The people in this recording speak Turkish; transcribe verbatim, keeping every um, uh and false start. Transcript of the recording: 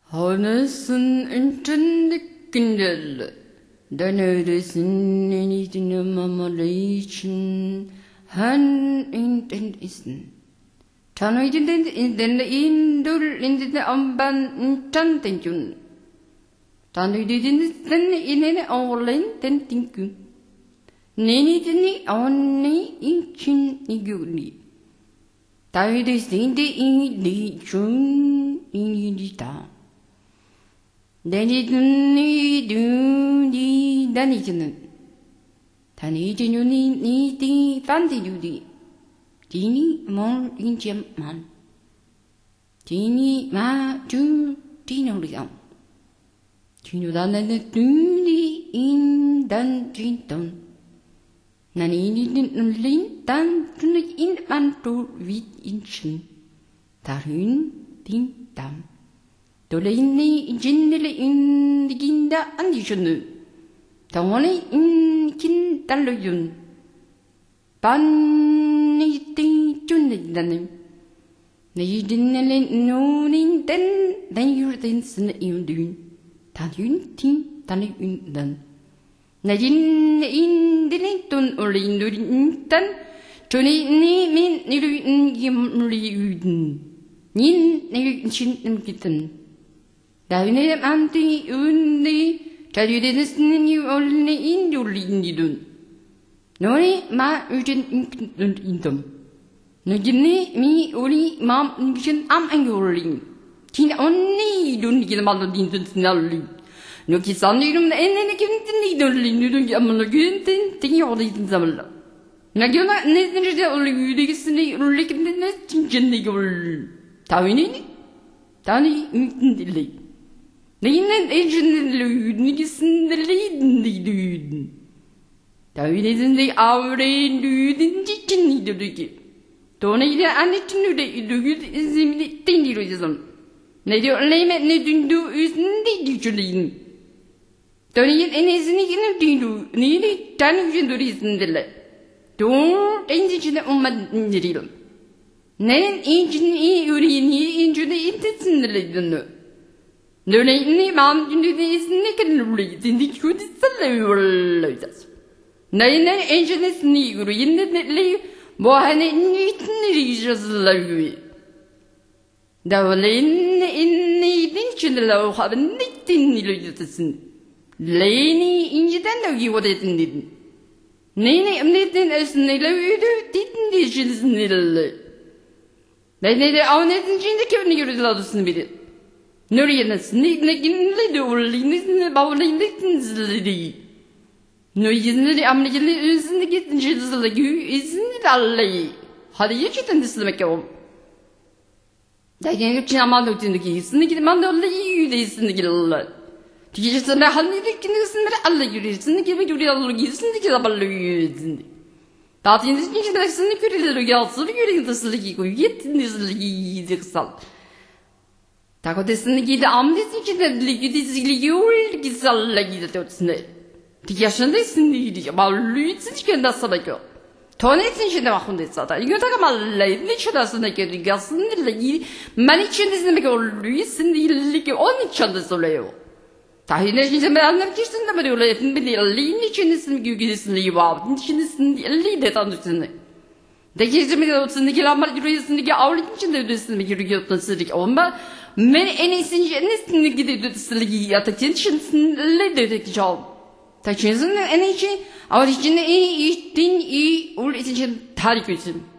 Hanısın intendek gündel, denöresin enidine mamalı için, han inten isin. Tanıydın den indul indine amban intan tencun. Tanıydın den inene ağırlayın ten tinkün. Nenidini anne için niguni. Tanıydın de indi chun indi ta. Deniduni duni danidun. Tanıydın ni di fantidudi. Dini mon injem man. Dini ma du dino liang. Dino dan dan duni in dan jinton. Nani ni din lin dan duni in man tu vit in chin. Tarun din dam. Dole inni jinnele in diginda andi shunu. Tawani in kin dan lo yun. Ban ni ting chun danim. Ni dinle nunin den den yurdin sin yundun. Tan yun tin tan yun dan. Na din in din tun olin durin tan. Tuni ni min ni rin yim ri yudin. Nin ni chin nim kitan. Davine anti undi. Talyudenis ni olni in yulin didun. Nori ma ujin indum. Nujini mi uri mam nujin am angulin. Kin onni dun gil malo din dun snalli. Nuki sanirum enne kintin ni dun li nudun gamlo gintin tin yori din zamla. Nagyona ne ne uli yudigisni uli kintin ne tinjin ni gul. Tawini ni. Tani untin dilli. Neyinen ejin li yudigisni li ni dun. Tawinin de avren düğün için neydi ki? Dolayısıyla annetin de düğün izimli tindiriyorsun. Ne diyor? Ne ne dündü üstünde düşünün. Dolayısıyla en azını yine dündü. Neydi? Tanrı'nın dürüstündeler. Doğru endişede olmadığını diyorum. Ne için iyi ürünü incide intesindeler. Dolayısıyla mam dündü izinde kendini zindi kötü salıyorlar. Neyine encenesini yürü, yine de bu hani niyetini yazılar gibi. Davulun niyetini çındılar, o habın niyetini yazısın. Leyni inceden de giyodetin dedin. Neyine emniyetin esneyle üydü, dedin de çındırsın. Neyine de avnetin içinde kevni yürüdüler adısını biri. Nuriyenesin, neyine ginle de uğurlayın, bağlayın, neyine no izinli ameliyle izinli gidince izle izinli dallayı. Hadi geçten istemek yok. Dayan için amal ettiğinde izinli gidip mandallayı yüde izinli gidiyorlar. Tiyecesinde halinde kendisinde Allah yürüsün gibi yürüyorlar izinli gidip Allah yürüsün. Tatinin içinde izinli yürüyorlar yalsın yürüyorlar izinli koy yetin izinli gidiyorlar. Takodesin gidi amdesin içinde izinli yürüyorlar izinli gidiyorlar. Yaşında izinliydi. Malluitsin kendi sadaka. Tonetsin şimdi bakın desada. Yutaga mallayın ne çadasına geldi. Gasın dili. Man için izinmek oluyorsun dili ki onun içinde söylüyor. Tahine şimdi ben anlam kişinin de böyle olayın bildiğin için isin gügüsünü var. İçin isin dili de tanırsın. De geçimi olsun ki lamar yürüyorsun ki avlın içinde ödesin ki yürüyorsun ki ama men en isin cennetin gidiyor sılgi yatakın için le dedik canım. Ta çözümün en iyi, ama içinde iyi, iyi, iyi, ul için tarih için.